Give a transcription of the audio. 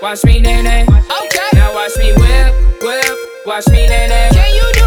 Watch me, nay, nay. Okay. Now watch me whip, whip. Watch me, nay, nay. Can you do